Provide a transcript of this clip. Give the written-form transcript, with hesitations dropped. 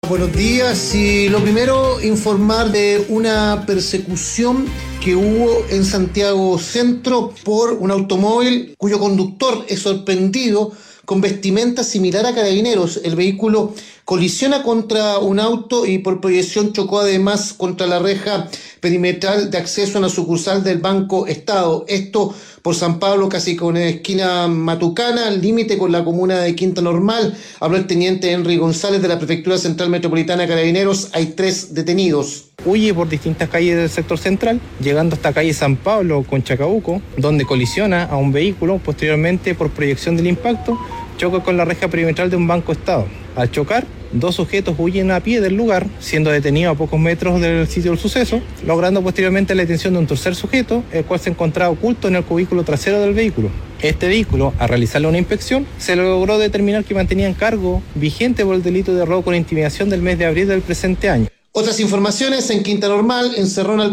Buenos días, y lo primero, informar de una persecución que hubo en Santiago Centro por un automóvil cuyo conductor es sorprendido con vestimenta similar a Carabineros. El vehículo colisiona contra un auto y por proyección chocó además contra la reja perimetral de acceso a una sucursal del Banco Estado. Esto por San Pablo, casi con esquina Matucana, al límite con la comuna de Quinta Normal. Habló el teniente Henry González de la Prefectura Central Metropolitana de Carabineros. Hay 3 detenidos. Huye por distintas calles del sector central, llegando hasta calle San Pablo con Chacabuco, donde colisiona a un vehículo. Posteriormente, por proyección del impacto, choca con la reja perimetral de un Banco Estado. Al chocar, 2 sujetos huyen a pie del lugar, siendo detenidos a pocos metros del sitio del suceso, logrando posteriormente la detención de un tercer sujeto, el cual se encontraba oculto en el cubículo trasero del vehículo. Este vehículo, al realizarle una inspección, se logró determinar que mantenía en cargo vigente por el delito de robo con intimidación del mes de abril del presente año. Otras informaciones: en Quinta Normal encerró al